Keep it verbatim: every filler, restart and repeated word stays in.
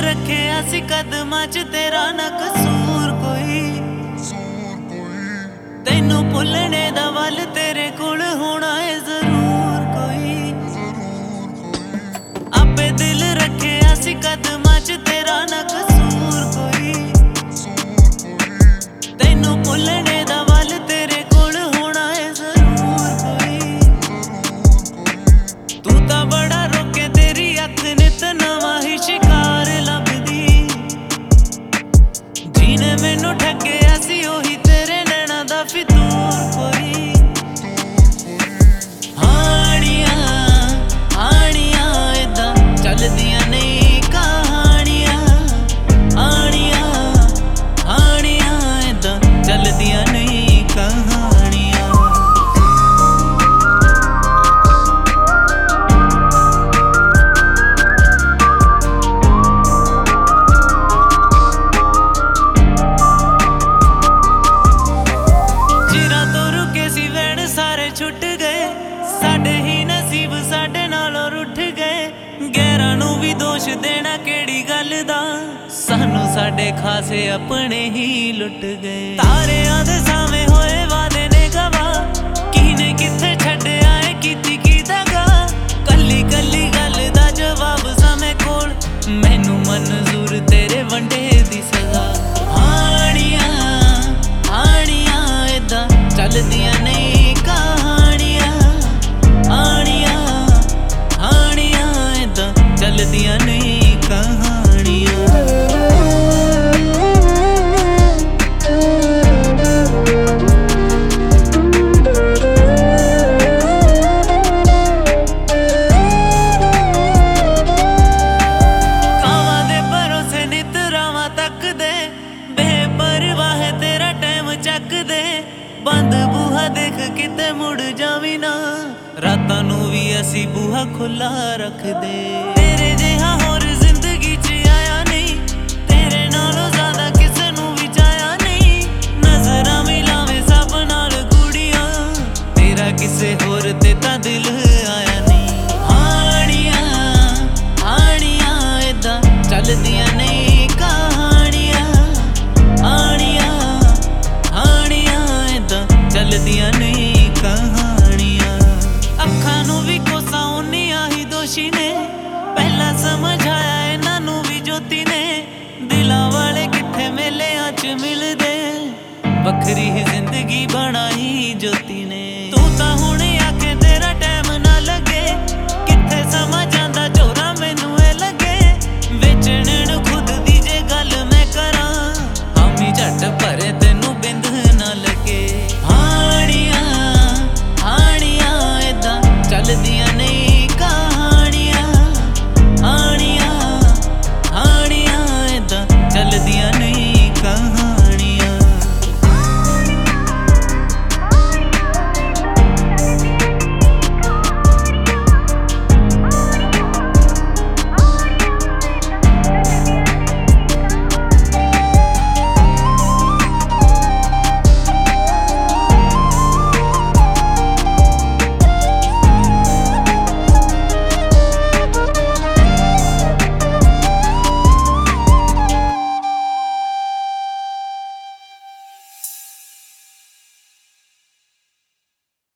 रखे असी कदमां च तेरा ना कसूर कोई। तैनू भुलने दा वल तेरे कोल होना है जरूर कोई। आपे दिल रखे असी कदमां च तेरा ना कसूर कोई। तैनू भुलने दा वल तेरे कोल होना है जरूर कोई। तू तां बड़ा रोके तेरी अख नित नवां ही शिकार लभदी। जीने मैनू ठगे असी ओही तेरे नैना दा फितूर कोई। हानियां हानियां इदां चलदियां नहीं कहानियां। हानियां हानियां इदां चलदियां नहीं कहानियां। सारे छुट गए साडे ही नसीब साडे नालों रुठ गए। गैरां नू भी दोष देना केड़ी गल दा। सानू साडे खासे अपने ही लुट गए। तारियां दे सावें होए वादे ने गवाह किने किथे छड्डिया ऐ कीती की दगा। कल्ली कल्ली गल दा जवाब सामे कोल मैनू मंजूर तेरे वंडे दी सजा। हानियां हानियां इदां चलदियां नहीं कहानियां। हानियां हानियां इदां चलदियां नहीं कहानियां। कावां दे भरोसे नित रावां तक दे बेपरवाह तेरा टाइम चक दे। बंद बूहा देख किते मुड़ जावी ना। रातां नू भी असी बूहा खुला रख दे। तेरे जिहा होर जिंदगी च आया नहीं। तेरे नालों ज्यादा किसे नू भी चाया नहीं। नजरां मिलावे सब नाल कुड़ियां तेरा किसे होर ते तां दिल आया नहीं। हानियां हानियां इदां चलदियां नहीं कहानियां। हानियां हानियां इदां चलदियां नहीं कहानियां। अखां नू भी कोसा उन्नियां ही दोषी ने। पहला समझाया इन्हां नू भी जोती ने। दिलां वाले किथे मेलियां च मिलदे। वखरी ही जिंदगी बनाई जोती ने।